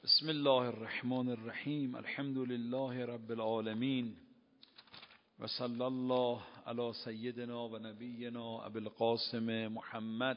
بسم الله الرحمن الرحیم. الحمد لله رب العالمین و صلی الله علی سیدنا و نبینا ابی القاسم محمد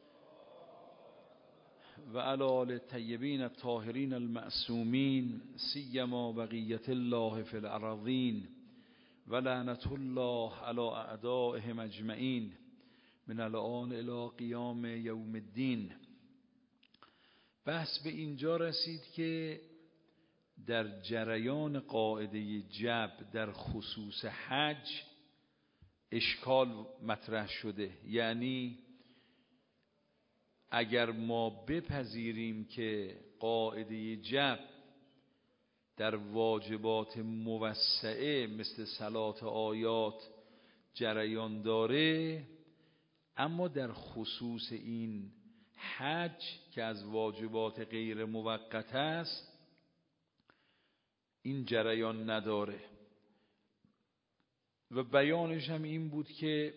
و علی آل الطیبین الطاهرین المعصومین سیما بقیة الله فی الارضین و لعنة الله علی اعدائهم اجمعین من الآن الی قیام یوم الدین. بحث به اینجا رسید که در جریان قاعده جبر در خصوص حج اشکال مطرح شده. یعنی اگر ما بپذیریم که قاعده جبر در واجبات موسعه مثل صلات آیات جریان داره، اما در خصوص این حج که از واجبات غیر موقت است این جریان نداره. و بیانش هم این بود که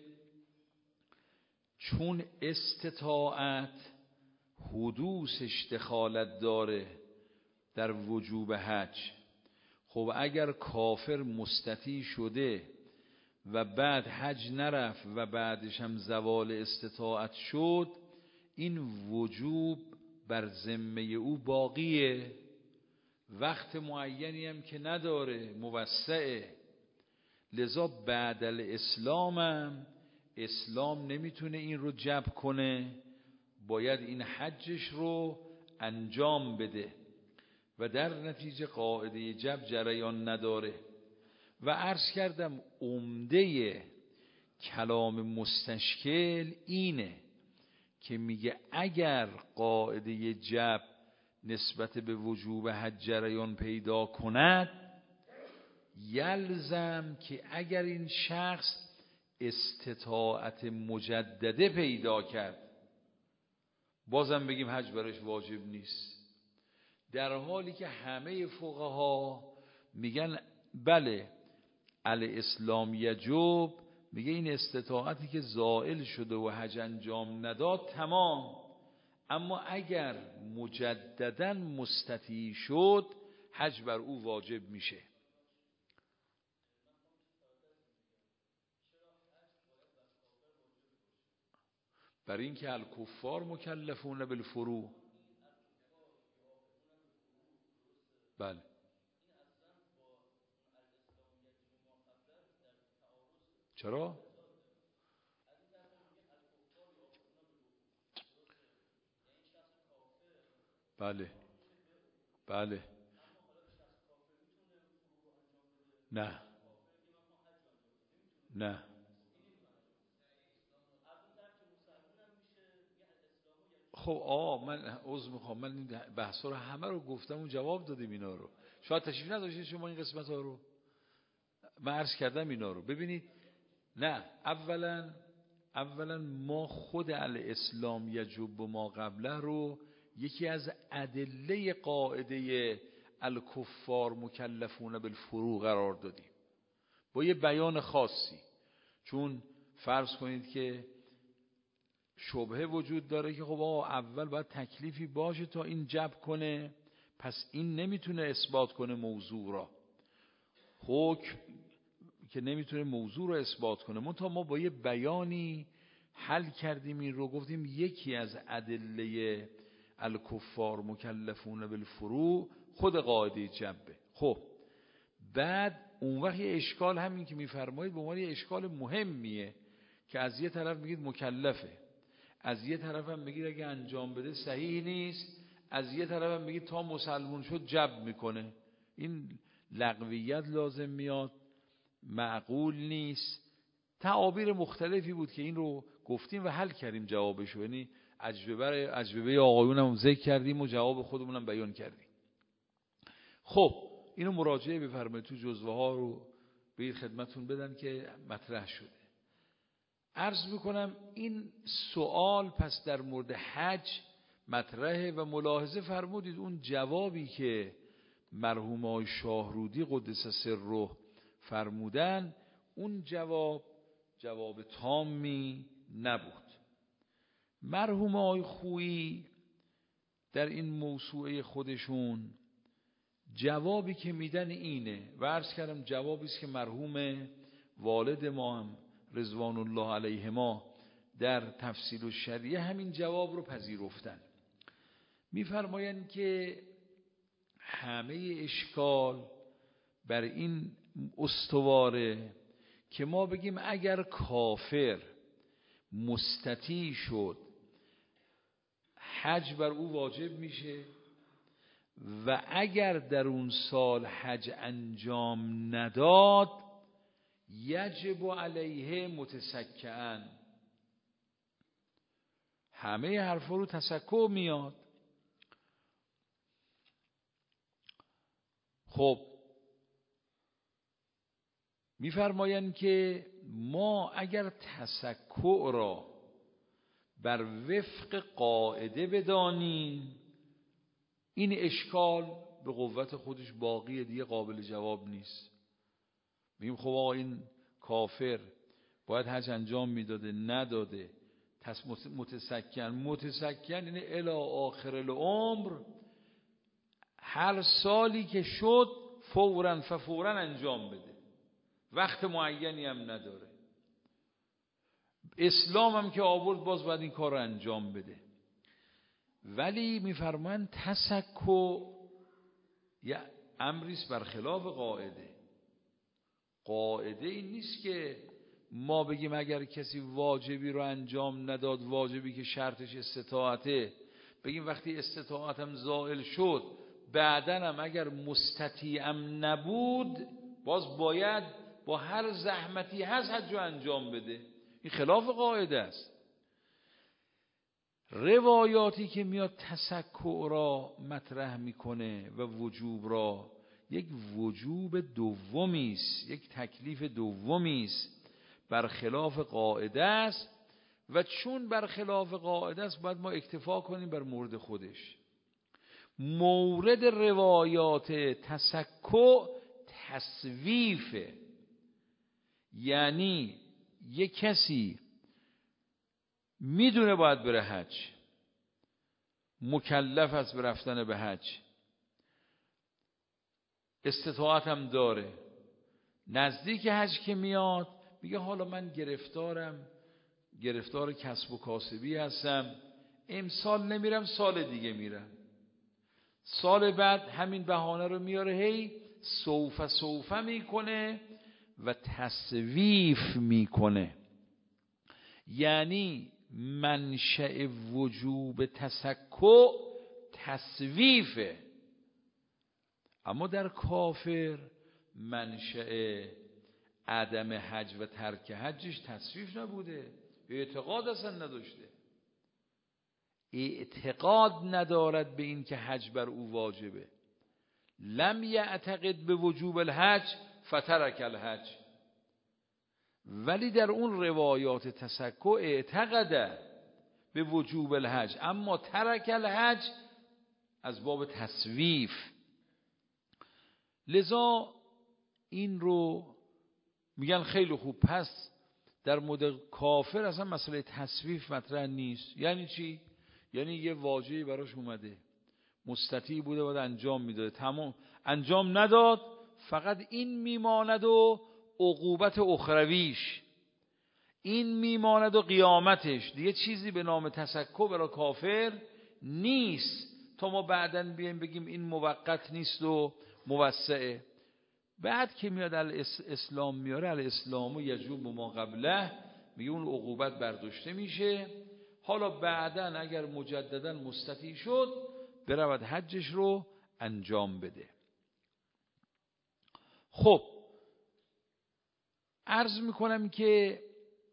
چون استطاعت حدوثش دخالت داره در وجوب حج، خب اگر کافر مستطیع شده و بعد حج نرفت و بعدش هم زوال استطاعت شد، این وجوب بر ذمه او باقیه، وقت معینی هم که نداره، موسعه. لذا بعد الاسلام هم اسلام نمیتونه این رو جبر کنه، باید این حجش رو انجام بده و در نتیجه قاعده جبر جریان نداره. و عرض کردم عمده کلام مستشکل اینه که میگه اگر قاعده جبر نسبت به وجوب حج جریان پیدا کند، یلزم که اگر این شخص استطاعت مجدده پیدا کرد بازم بگیم حج برش واجب نیست، در حالی که همه فقها میگن بله الاسلام یجب، میگه این استطاعتی که زائل شده و حج انجام نداد تمام، اما اگر مجددا مستطیع شد حج بر او واجب میشه. بر این که الکفار مکلفون بالفروع. بله چرا؟ بله بله نه نه خب من عذر میخوام، من این بحثا رو همه رو گفتم و جواب دادیم اینا رو، شاید تشریف نداشتید شما این قسمت ها رو، من عرض کردم اینا رو. ببینید نه، اولا ما خود الاسلام یجب ما قبله رو یکی از ادله قاعده الکفار مکلفون بالفروع قرار دادیم با یه بیان خاصی. چون فرض کنید که شبهه وجود داره که خب اول باید تکلیفی باشه تا این جبر کنه، پس این نمیتونه اثبات کنه موضوع را، حکم که نمیتونه موضوع رو اثبات کنه. منتها ما با یه بیانی حل کردیم این رو، گفتیم یکی از ادله الکفار مکلفون بالفروع خود قاعده جبه. خب بعد اون وقت یه اشکال همین که میفرمایید به عنوان یه اشکال مهمیه که از یه طرف میگید مکلفه، از یه طرف هم میگید اگه انجام بده صحیح نیست، از یه طرف هم میگید تا مسلمون شد جبر میکنه. این لغویت لازم میاد، معقول نیست. تعابیر مختلفی بود که این رو گفتیم و حل کردیم جوابشو، یعنی اجوبه آقایون هم ذکر کردیم و جواب خودمون هم بیان کردیم. خب اینو مراجعه بفرمایید، تو جزوه ها رو به خدمتون بدن که مطرح شده. عرض میکنم این سوال پس در مورد حج مطرحه و ملاحظه فرمودید اون جوابی که مرحوم آقای شاهرودی قدس سره فرمودن، اون جواب تامی نبود. مرحوم آقای خویی در این موسوعه خودشون جوابی که میدن اینه و عرض کردم جوابی است که مرحوم والد ما هم رضوان الله علیهما در تفسیر الشریعه همین جواب رو پذیرفتن. میفرمایند که همه اشکال بر این استواره که ما بگیم اگر کافر مستطیع شد حج بر او واجب میشه و اگر در اون سال حج انجام نداد یجب علیه متسکئا. همه حرفا رو تسکع میاد. خب میفرمایند که ما اگر تسکع را بر وفق قاعده بدانیم این اشکال به قوت خودش باقیه، دیگه قابل جواب نیست. میگیم خب آقا این کافر باید حج انجام میداده نداده، متسکن یعنی الی آخر العمر هر سالی که شد فوراً انجام بده، وقت معینی هم نداره. اسلام هم که آورد باز باید این کار رو انجام بده. ولی میفرمان تسکع یا امریست بر خلاف قاعده. قاعده این نیست که ما بگیم اگر کسی واجبی رو انجام نداد، واجبی که شرطش استطاعته، بگیم وقتی استطاعتم زائل شد بعدن هم اگر مستطیعم نبود باز باید با هر زحمتی هست حج رو انجام بده. این خلاف قاعده است. روایاتی که میاد تسکع را مطرح میکنه و وجوب را، یک وجوب دومی است، یک تکلیف دومی است، برخلاف قاعده است و چون برخلاف قاعده است باید ما اکتفا کنیم بر مورد خودش. مورد روایات تسکع تسویفه، یعنی یک کسی میدونه باید بره حج، مکلف است به رفتن به حج، استطاعت هم داره، نزدیک حج که میاد میگه حالا من گرفتار کسب و کاسبی هستم، امسال نمیرم سال دیگه میرم. سال بعد همین بهانه رو میاره هی سوف میکنه و تسویف میکنه. یعنی منشأ وجوب تسکع تسویفه، اما در کافر منشأ عدم حج و ترک حجش تسویف نبوده، اعتقاد اصلا نداشته، اعتقاد ندارد به این که حج بر او واجبه. لم یعتقد به وجوب الحج فترک الحج. ولی در اون روایات تسکع اعتقد به وجوب الحج اما ترک الحج از باب تسویف. لذا این رو میگن خیلی خوب، پس در مورد کافر اصلا مسئله تسویف مطرح نیست. یعنی چی؟ یعنی یه واجبی براش اومده، مستطیع بوده باید انجام میداده، تمام انجام نداد، فقط این میماند و عقوبت اخرویش، این میماند و قیامتش، دیگه چیزی به نام تسکع برای کافر نیست تا ما بعداً بیایم بگیم این موقت نیست و موسعه. بعد که میاد اسلام میاره الاسلام و یجوب ما قبله، میگه اون عقوبت برداشته میشه. حالا بعداً اگر مجدداً مستطیع شد برود حجش رو انجام بده. خب عرض میکنم که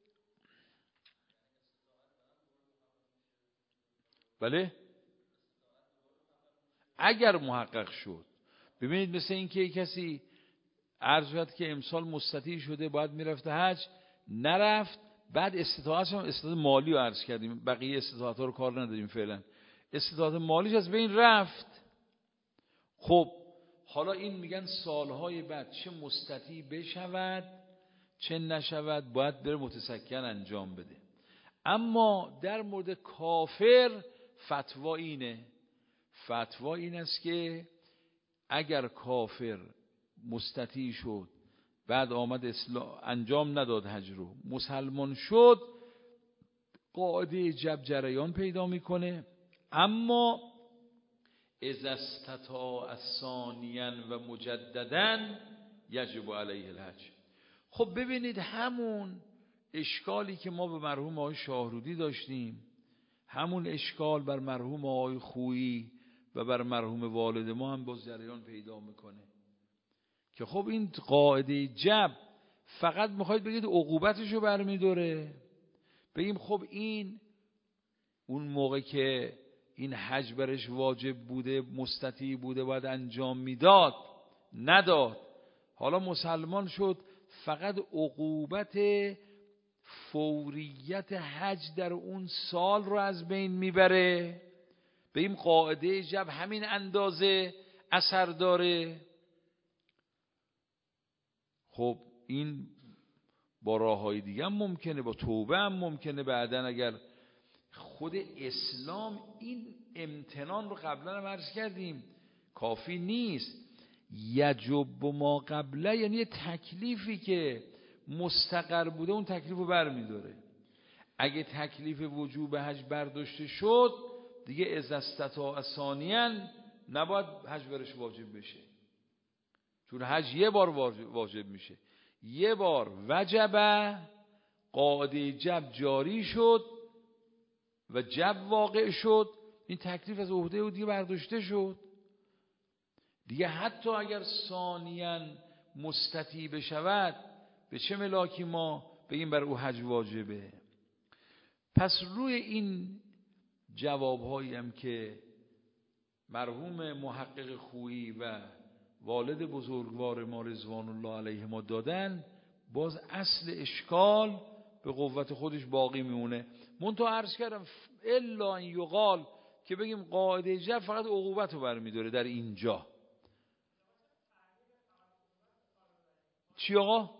بله اگر محقق شد، ببینید مثل این که کسی عرض کرد که امسال مستطیع شده باید میرفته حج، نرفت، بعد استطاعت مالی رو عرض کردیم، بقیه استطاعت ها رو کار نداریم فعلا، استطاعت مالیش از بین رفت. خب حالا این میگن سالهای بعد چه مستطیع بشود چه نشود باید بره متسکن انجام بده. اما در مورد کافر فتوا اینه فتوا این است که اگر کافر مستطیع شد بعد آمد اسلام انجام نداد حج رو، مسلمان شد، قاعده جب جریان پیدا میکنه. اما اذا استطاع ثانیا و مجددا یجب علیه الحج. خب ببینید همون اشکالی که ما به مرحوم آقای شاهرودی داشتیم، همون اشکال بر مرحوم آقای خویی و بر مرحوم والد ما هم باز جریان پیدا میکنه که خب این قاعده جب فقط میخواید بگید عقوبتشو برمیداره، بگیم خب این اون موقع که این حج برش واجب بوده، مستطیع بوده، باید انجام میداد، نداد، حالا مسلمان شد، فقط عقوبت فوریت حج در اون سال رو از بین میبره، بگیم قاعده جب همین اندازه اثر داره. خب این با راههای دیگه هم ممکنه، با توبه هم ممکنه. بعدن اگر خود اسلام این امتنان رو قبلا هم عرض کردیم کافی نیست، یجب ما قبله یعنی تکلیفی که مستقر بوده اون تکلیف رو برمیداره. اگه تکلیف وجوب حج برداشته شد دیگه اذا استطاع ثانیا نباید حج برش واجب بشه، چون حج یه بار واجب میشه، یه بار وجبه، قاعده جب جاری شد و جب واقع شد، این تکلیف از عهده او دیگه برداشته شد دیگه. حتی اگر ثانیاً مستطیع بشود به چه ملاکی ما بگیم بر او حج واجبه؟ پس روی این جوابهایی هم که مرحوم محقق خویی و والد بزرگوار ما رضوان الله علیه ما دادن، باز اصل اشکال به قوت خودش باقی میمونه. منتها عرض کردم الا ان یقال که بگیم قاعده جب فقط عقوبت رو برمیداره در اینجا. چی آقا؟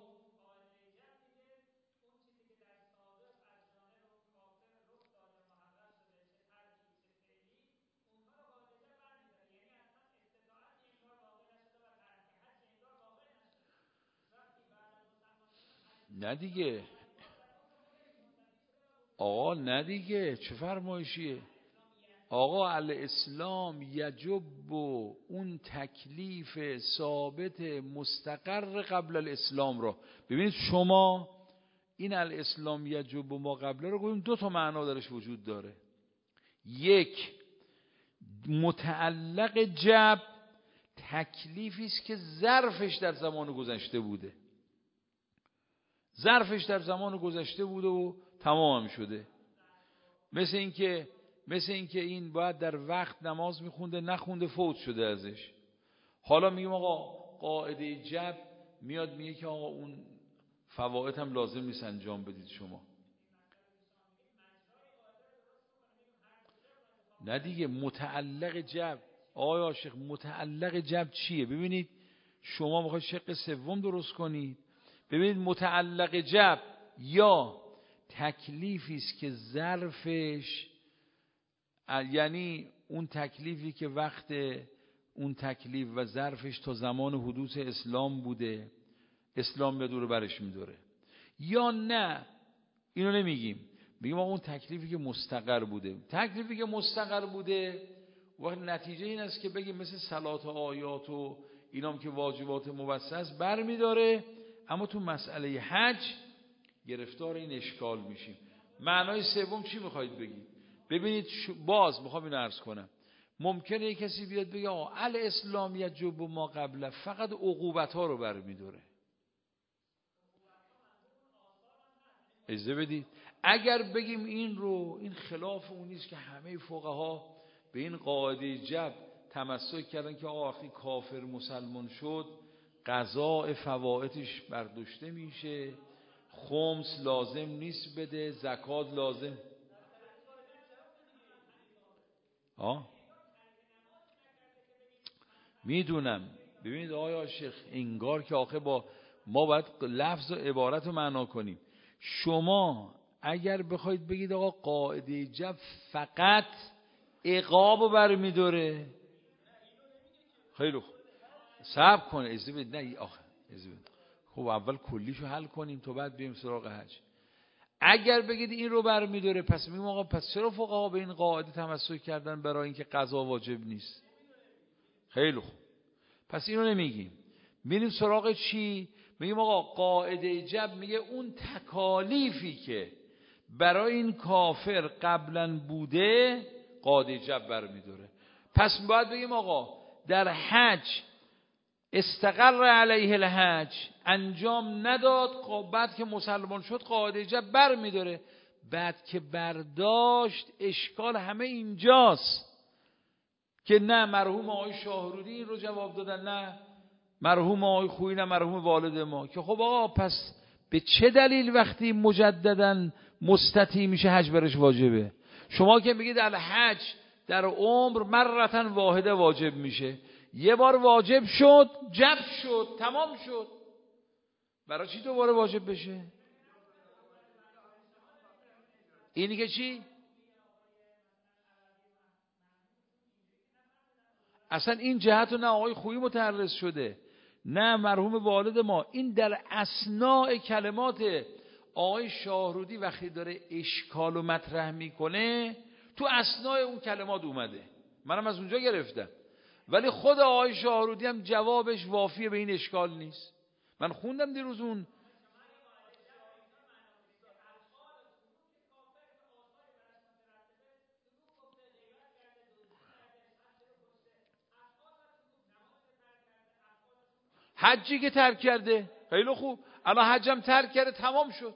نه دیگه آقا، نه دیگه، چه فرمایشیه آقا؟ الاسلام یجب اون تکلیف ثابت مستقر قبل الاسلام را ببینید شما. این الاسلام یجب ما قبل رو گفتیم دو تا معنا درش وجود داره. یک، متعلق جب تکلیفی است که ظرفش در زمان گذشته بوده، ظرفش در زمان گذشته بوده و تمام شده. مثل اینکه این باید در وقت نماز میخونده، نخونده، فوت شده ازش. حالا میگیم آقا قاعده جب میاد میگه که آقا اون فوائد هم لازم نیست انجام بدید شما. نه دیگه متعلق جب آقای عاشق، متعلق جب چیه؟ ببینید شما میخواید شق سوم درست کنید، ببینید متعلق جب یا تکلیفی است که ظرفش، یعنی اون تکلیفی که وقت اون تکلیف و ظرفش تا زمان حدوث اسلام بوده، اسلام به دور برش میداره، یا نه اینو نمیگیم، میگیم اون تکلیفی که مستقر بوده. تکلیفی که مستقر بوده وقت نتیجه این است که بگیم مثل صلات و آیات و اینام که واجبات موسس بر میداره، اما تو مسئله حج گرفتار این اشکال میشیم. معنای سوم چی میخواید بگید؟ ببینید باز میخوام اینو عرض کنم، ممکنه یک کسی بیاد بگه آقا الاسلام یجب ما قبله فقط عقوبت ها رو برمیداره. اجازه بدید اگر بگیم این خلاف اون نیست که همه فقها به این قاعده جب تمسک کردن که آقا وقتی کافر مسلمان شد قضاء فوائدش برداشته میشه، خمس لازم نیست بده، زکات لازم. میدونم. ببینید آقای عاشق، انگار که آخه با ما باید لفظ و عبارت رو معنا کنیم. شما اگر بخواید بگید آقا قاعده جب فقط عقاب رو برمیداره، خیلی خوب صبر کن اجازه بده. نه آخه اجازه بده. خب اول کلیشو حل کنیم تو بعد بریم سراغ حج. اگر بگید این رو برمی‌داره پس میگم آقا پس چرا فقها به این قاعده تمسک کردن برای اینکه قضا واجب نیست؟ خیلی خوب پس اینو نمیگیم. میریم سراغ چی؟ میگیم آقا قاعده جب میگه اون تکالیفی که برای این کافر قبلا بوده قاعده جب برمی‌داره. پس باید بگیم آقا در حج استقر علیه الحج انجام نداد، بعد که مسلمان شد قاعده جب برمی‌داره. بعد که برداشت اشکال همه اینجاست که نه مرحوم آقای شاهرودی این رو جواب دادن، نه مرحوم آقای خویی، نه مرحوم والد ما، که خب آقا پس به چه دلیل وقتی مجدداً مستطیع میشه حج برش واجبه؟ شما که میگید الحج در عمر مرتن واحده واجب میشه، یه بار واجب شد جب شد تمام شد، برای چی دوباره واجب بشه؟ اینی که چی؟ اصلا این جهت رو نه آقای خویی متعرض شده نه مرحوم والد ما. این در اثناء کلمات آقای شاهرودی وقتی داره اشکال و مطرح میکنه تو اثناء اون کلمات اومده، منم از اونجا گرفتم. ولی خود آقای شاهرودی هم جوابش وافیه به این اشکال نیست. من خوندم دیروز اون حجی که ترک کرده خیلی خوب، الان حجم ترک کرده تمام شد.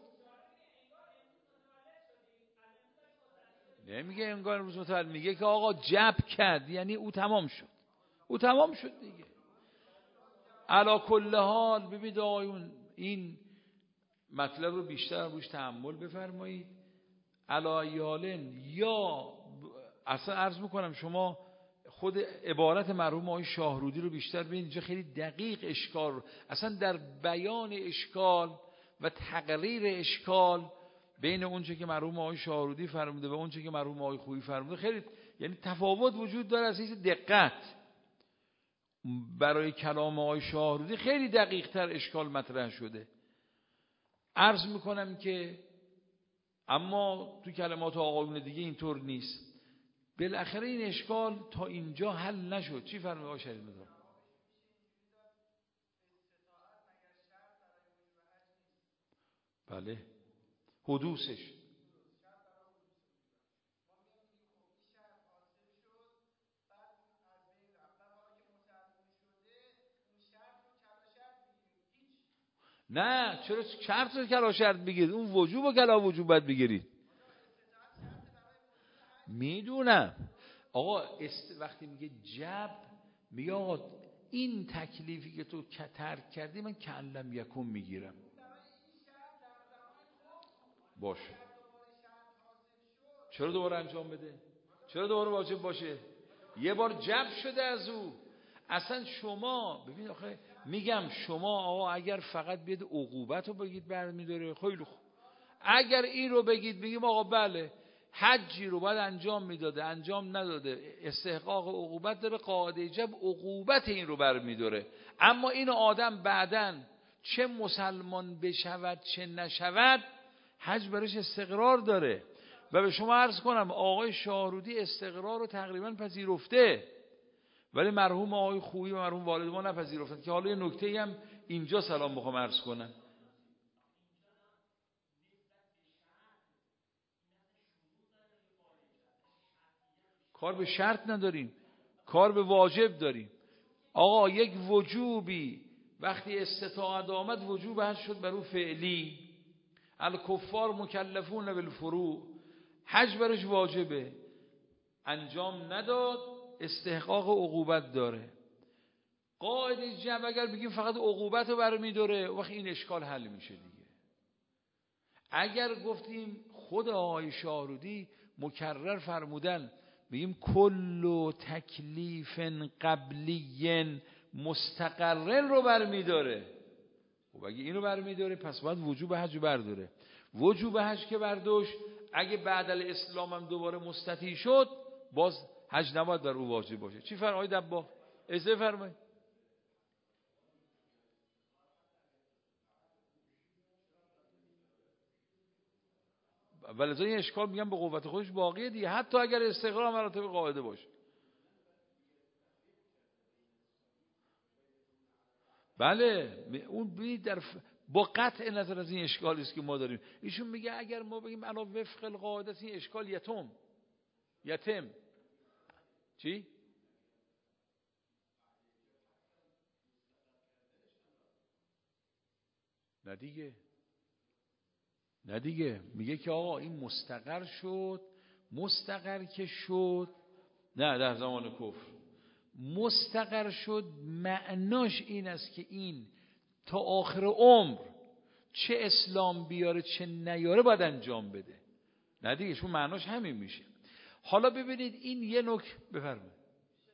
نمیگه انگار روز متولد، میگه که آقا جب کرد یعنی او تمام شد، او تمام شد دیگه. علا کل حال ببینید آقایون این مطلب رو بیشتر روش تأمل بفرمایید. علا یالن یا اصلا عرض میکنم شما خود عبارت مرحوم آقای شاهرودی رو بیشتر ببینید، اینجا خیلی دقیق اشکال رو اصلا در بیان اشکال و تقریر اشکال بین اونچه که مرحوم آقای شاهرودی فرموده و اونچه که مرحوم آقای خویی فرموده خیلی یعنی تفاوت وجود داره. از حیث دقت برای کلام آقای شاهرودی خیلی دقیق تر اشکال مطرح شده. عرض میکنم که اما تو کلمات آقایون دیگه اینطور نیست. بالاخره این اشکال تا اینجا حل نشد. چی فرمایید آقای شریف مدار؟ بله حدوثش نه، چرا شرط رو کلا شرط بگیرید؟ اون وجوب و کلا وجوب باید بگیرید. میدونم آقا وقتی میگه جب میگه آقا این تکلیفی که تو ترک کردی من کلم یکم میگیرم. باشه چرا دوباره انجام بده؟ چرا دوباره واجب باشه؟ یه بار جب شده از او. اصلا شما ببین آخه میگم شما آقا اگر فقط بیاد عقوبت رو بگید برمیداره خیلی خوب. اگر این رو بگید بگیم آقا بله حجی رو باید انجام میداده انجام نداده استحقاق عقوبت داره، قاعده جب عقوبت این رو برمیداره. اما این آدم بعدن چه مسلمان بشود چه نشود حج برش استقرار داره. و به شما عرض کنم آقای شاهرودی استقرار رو تقریبا پذیرفته ولی مرحوم آقای خویی و مرحوم والد ما نپذیرفتن. که حالا یه نکته‌ای هم اینجا سلام بخوام عرض کنم. کار به شرط نداریم، کار به واجب داریم. آقا یک وجوبی وقتی استطاعت آمد وجوب حج شد بر او فعلی، الکفار مکلفون بالفروع، حج برش واجبه، انجام نداد استحقاق عقوبت داره. قاعده جمع اگر بگیم فقط عقوبت رو برمی‌داره وقت این اشکال حل میشه دیگه. اگر گفتیم خود آقای شاهرودی مکرر فرمودن بگیم کل تکلیف قبلی مستقرن رو برمی‌داره، خب اگه این رو برمی‌داره پس باید وجوب حج برداره. وجوب حج که برداشت اگه بعد الاسلام هم دوباره مستطیع شد باز حج نباید بر او واجب باشه. چی فرمایید دبا؟ اجازه فرمایید. ولذا این اشکال میگم به قوت خودش باقیه دیگه، حتی اگر استقرار مراتب قاعده باشه. بله اون با قطع نظر از این اشکالی است که ما داریم. ایشون میگه اگر ما بگیم انا وفق القاعده است، این اشکال یتم چی؟ نه دیگه میگه که آقا این مستقر شد، مستقر که شد، نه در زمان کفر مستقر شد، معناش این است که این تا آخر عمر چه اسلام بیاره چه نیاره باید انجام بده. نه دیگه شون معناش همین میشه. حالا ببینید این یه نکته بفرمایید.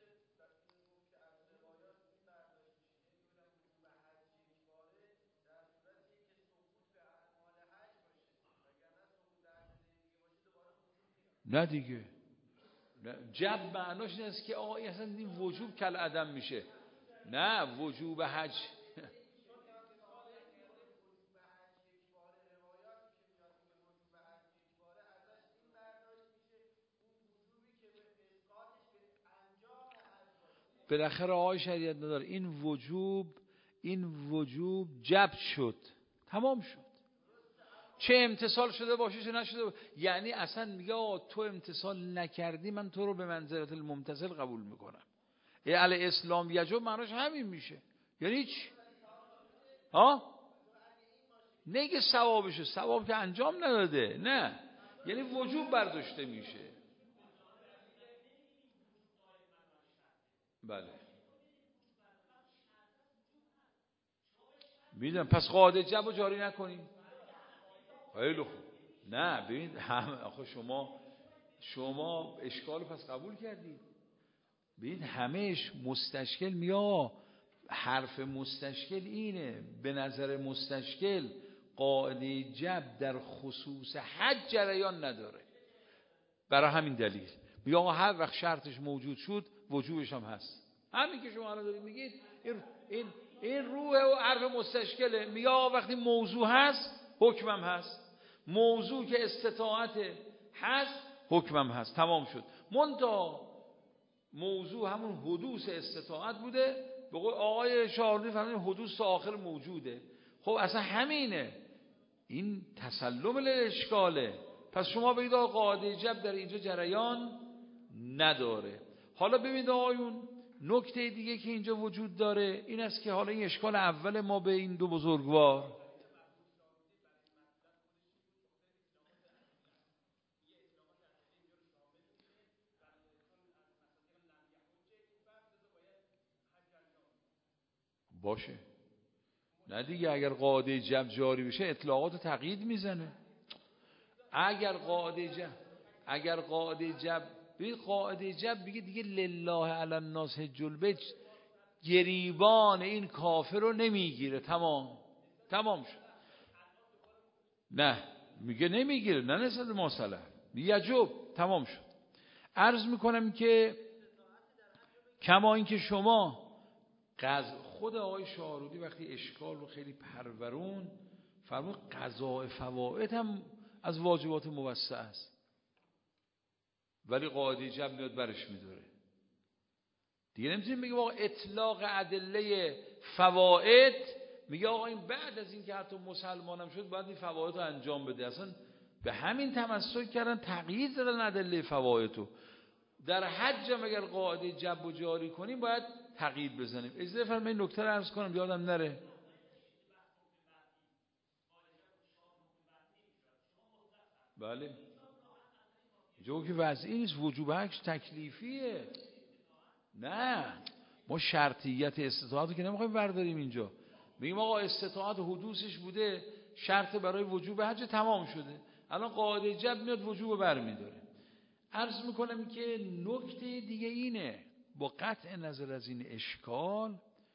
نه دیگه جب معناش این است که آقا اصلا این وجوب کل عدم میشه. نه وجوب حج بالاخره آقای شریعت نداره، این وجوب جب شد، تمام شد، چه امتصال شده باشه چه نشده باشه. یعنی اصلا میگه آقا تو امتصال نکردی من تو رو به منزلت الممتثل قبول میکنم. علی اسلام یجب معناش همین میشه. یعنی چی؟ نگه ثوابشه، ثواب که انجام نداده، نه یعنی وجوب برداشته میشه. بله میدونم، پس قاعده جب رو جاری نکنیم. خیلی خوب. نه ببین آخه شما اشکال پس قبول کردید. ببین همهش مستشکل میا، حرف مستشکل اینه، به نظر مستشکل قاعده جب در خصوص حج جریان نداره. برای همین دلیل میا هر وقت شرطش موجود شد وجوبش هم هست. همین که شما الان دارید میگید این روح و حرف مستشکله. میا وقتی موضوع هست حکمم هست، موضوع که استطاعت هست حکمم هست، تمام شد. منتها موضوع همون حدوث استطاعت بوده، به قول آقای شاهردی فرمودن حدوث آخر موجوده. خب اصلا همینه، این تسلم الاشکاله. پس شما بگید آقا قاعده جب در اینجا جریان نداره. حالا ببینید آقایون نکته دیگه که اینجا وجود داره این است که حالا این اشکال اول ما به این دو بزرگوار، باشه نه دیگه اگر قاعده جب جاری بشه اطلاقات تقیید میزنه. اگر قاعده جب ببین قاعده جب بگه دیگه لله علی الناس حج البیت گریبان این کافر رو نمیگیره، تمام شد. نه میگه نمیگیره، نه نسبت ماسله یجب، تمام شد. عرض میکنم که کما این که شما خود آقای شاهرودی وقتی اشکال رو خیلی پرورون فرمود قضاء فوائد هم از واجبات موسع است، ولی قاعده جب میاد برش میداره دیگه. نمیتونیم بگیم آقا اطلاق ادله فوائد، میگه آقا این بعد از این که حتی مسلمانم شد باید این فوائد رو انجام بده. اصلا به همین تمسک کردن تقیید دادن ادله فوائد رو. در حج هم اگر قاعده جب رو جاری کنیم باید تقیید بزنیم. اجازه فرمایید نکته رو عرض کنم یادم نره. بله جو که وضعی نیست، وجوب حج تکلیفیه. نه ما شرطیت استطاعت که نمیخوایم برداریم اینجا، میگیم آقا استطاعت حدوثش بوده شرط برای وجوب حج تمام شده، الان قاعده جب میاد وجوب برمیداره. عرض میکنم که نکته دیگه اینه، با قطع نظر از این اشکال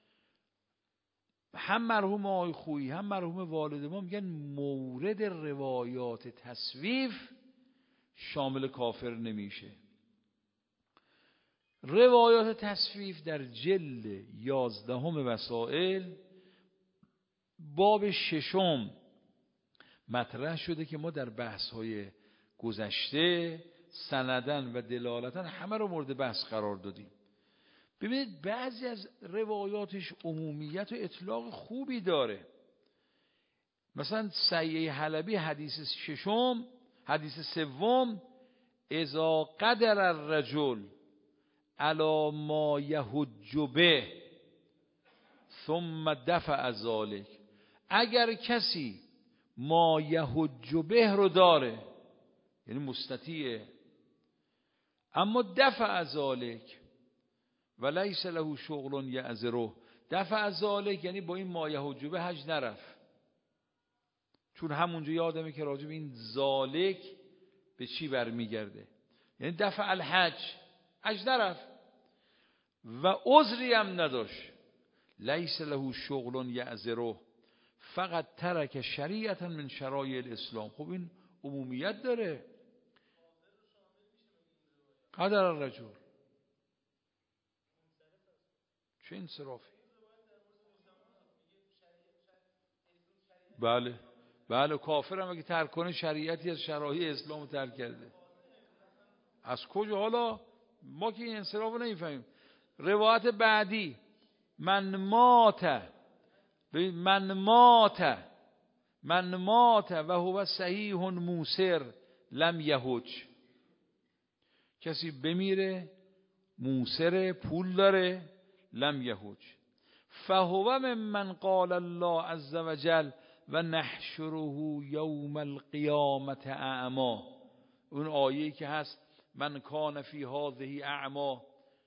هم مرحوم آقای خویی هم مرحوم والد ما میگن مورد روایات تصویف شامل کافر نمیشه. روایات تصویف در جلد 11 وسائل باب 6 مطرح شده که ما در بحث‌های گذشته سندن و دلالتن همه رو مورد بحث قرار دادیم. ببینید بعضی از روایاتش عمومیت و اطلاق خوبی داره. مثلا سیه حلبی حدیث 6 حدیث 3 اذا قدر الرجل علی ما یحج به ثم دفع ذلک، اگر کسی ما یحج به رو داره یعنی مستطیعه اما دفع ذلک ولیس له شغل یعذره، دفع ذلک یعنی با این ما یحج به حج نرفت، چون همونجا یادمه که راجب این ذالک به چی برمیگرده، یعنی دفع الحج، حج نرفت و عذری هم نداشت، لیس له شغل یعذره فقط ترک شریعتا من شرایع الاسلام. خب این عمومیت داره. قدر الرجل چه انصرافی؟ بله کافر هم اگه ترک کنه شریعتی از شرایع اسلام رو ترک کرده. از کجا حالا ما که این انصراف رو نمیفهمیم. روایت بعدی من مات و هو صحیح موسر لم یحج، کسی بمیره موسر پول داره لم یحج، فهو ممن قال الله عز وجل و نحشره یوم القیامت اعما، اون آیه‌ای که هست من کان فی هذه اعما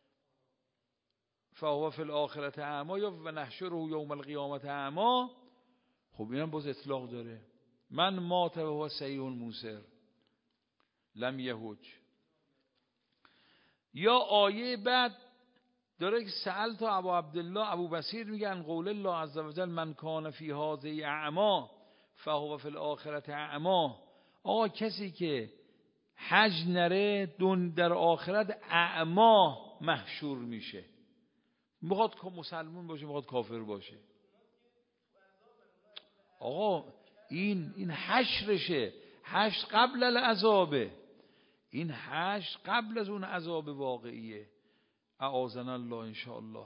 فهو فی الاخرة اعما یا و نحشره یوم القیامت اعما. خب اینم باز اطلاق داره. من مات و هو صحیح موسر لم یحج. یا آیه بعد داره که سأل تا ابو عبدالله ابو بصیر میگه ان قول الله عز وجل من کان فی هذه اعما فهو فی الاخرة اعما. آقا کسی که حج نره در آخرت اعما محشور میشه، میخواد مسلمان باشه میخواد کافر باشه. آقا این حشرشه، حشر قبل العذابه، این حشر قبل از اون عذاب واقعیه. اعاذنا الله ان شاء الله.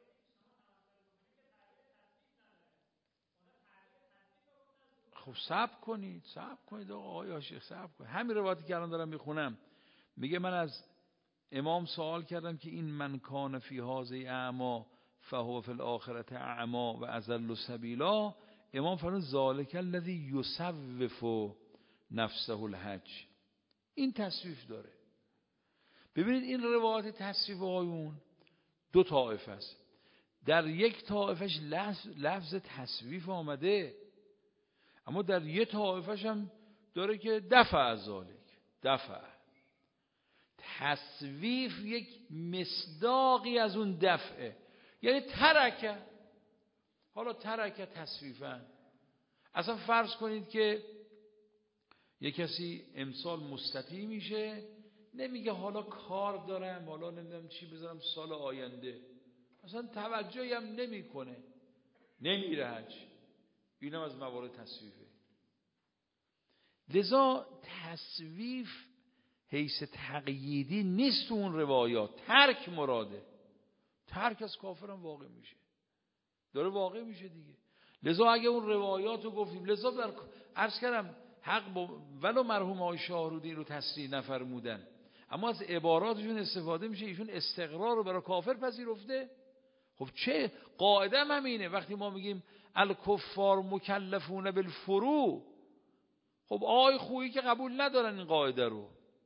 خب صبر کنید آقا شیخ صبر کنید. همین روایتی که الان دارم میخونم میگه من از امام سوال کردم که این من کان فی هذه اعما فهو فی الاخرة اعما و اضل سبیلا، امام فرمود ذالک الذی یسوف نفسه الحج. این تصویف داره. ببینید این روایت تصویف آیون 2 طائفه است. در یک طائفش لفظ تصویف آمده، اما در یک طائفش هم داره که دفع از ذالک. دفع تصویف یک مصداقی از اون دفعه، یعنی ترکه. حالا ترکه تصویفا، اصلا فرض کنید که یک کسی امسال مستطیع میشه، نمیگه حالا کار دارم حالا نمیدونم چی بذارم سال آینده، اصلا توجهی هم نمیکنه، نمیره حج. اینم از موارد تصویفه. لذا تصویف حیث تقییدی نیست تو اون روایات، ترک مراده. ترک از کافرم واقع میشه، داره واقع میشه دیگه. لذا اگه اون روایات رو گفتیم، لذا عرض کردم حق ولو مرحوم آقای شاهرودی رو تصریح نفرمودن، اما از عباراتشون استفاده میشه. ایشون استقرار رو برای کافر پذیرفته. خب چه قاعده همینه وقتی ما میگیم الکفار مکلفون بالفروع، خب آقای خویی که قبول ندارن این قاعده رو،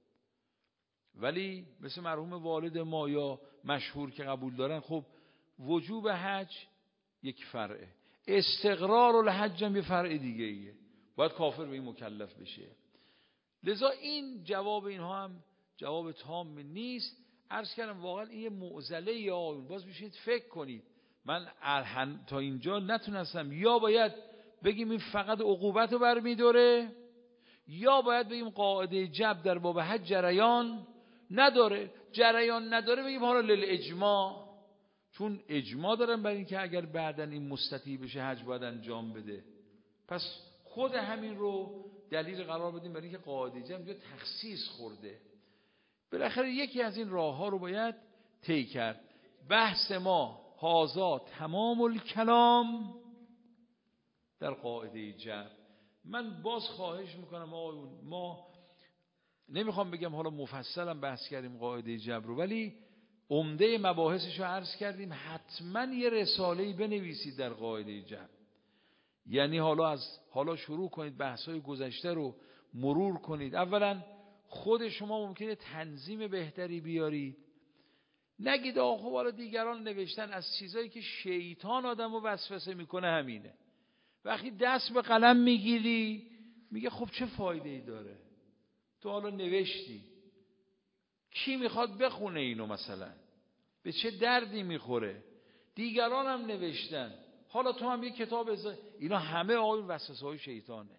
ولی مثل مرحوم والد ما یا مشهور که قبول دارن، خب وجوب حج یک فرعه، استقرار الحج هم یه فرع دیگه ایه، باید کافر به این مکلف بشه. لذا این جواب اینها هم جواب تام نیست. عرض کردم واقعا این یه معضله یا باز بشید فکر کنید. من تا اینجا نتونستم، یا باید بگیم این فقط عقوبت رو برمی‌داره، یا باید بگیم قاعده جب در باب حج جریان، نداره، جریان نداره، بگیم حالا للاجماع، چون اجماع دارن برای اینکه اگر بعداً این مستطیع بشه حج باید انجام بده. پس خود همین رو دلیل قرار بدیم برای اینکه قاعده جمع اینجا تخصیص خورده. بالاخره یکی از این راه ها رو باید طی کرد. بحث ما هازا تمام الکلام در قاعده جمع. من باز خواهش میکنم ما نمیخوام بگم حالا مفصلا بحث کردیم قاعده جبر رو، ولی عمده مباحثش رو عرض کردیم. حتما یه رساله‌ای بنویسید در قاعده جبر، یعنی حالا شروع کنید بحث‌های گذشته رو مرور کنید. اولا خود شما ممکنه تنظیم بهتری بیارید، نگید آخه خب حالا دیگران نوشتن از چیزایی که شیطان آدمو وسوسه میکنه همینه. وقتی دست به قلم میگیری میگه خب چه فایده‌ای داره، تو حالا نوشتی، کی میخواد بخونه اینو، مثلا به چه دردی میخوره، دیگران هم نوشتن، حالا تو هم یه کتاب اینا همه وسوسه‌های شیطانه.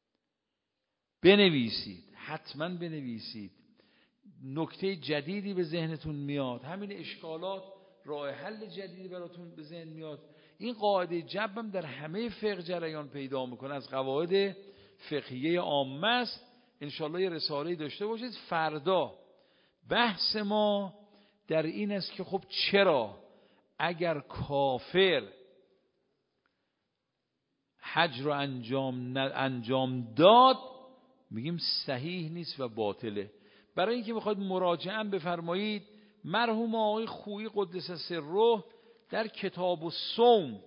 بنویسید، حتما بنویسید. نکته جدیدی به ذهنتون میاد، همین اشکالات راه حل جدیدی براتون به ذهن میاد. این قاعده جبر هم در همه فقه جریان پیدا میکنه، از قواعد فقهیه عامه است. انشالله یه رساله‌ای داشته باشید. فردا بحث ما در این است که خب چرا اگر کافر حج رو انجام داد میگیم صحیح نیست و باطله. برای اینکه میخواید مراجعه بفرمایید، مرحوم آقای خویی قدس سره در کتاب الصوم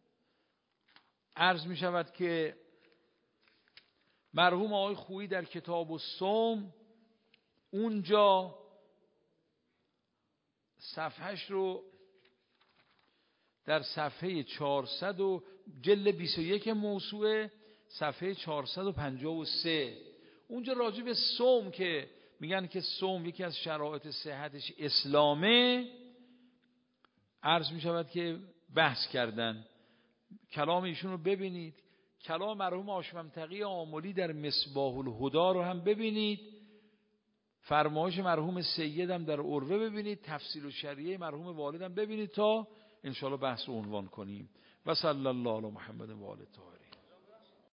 عرض می شود که مرحوم آقای خویی در کتاب الصوم اونجا صفحهش رو در صفحه 400 و جلد 21 موسوعه صفحه 453 اونجا راجع به صوم که میگن که صوم یکی از شرایط صحتش اسلامه، عرض می شود که بحث کردن. کلام ایشون رو ببینید، کلام مرحوم هاشم تقی آملی در مصباح الهدی رو هم ببینید، فرمایش مرحوم سیدم در عروه ببینید، تفصیل و شریعه مرحوم والدم ببینید تا انشاءالله بحث رو عنوان کنیم. و صلی الله علی محمد و آله الطاهرین.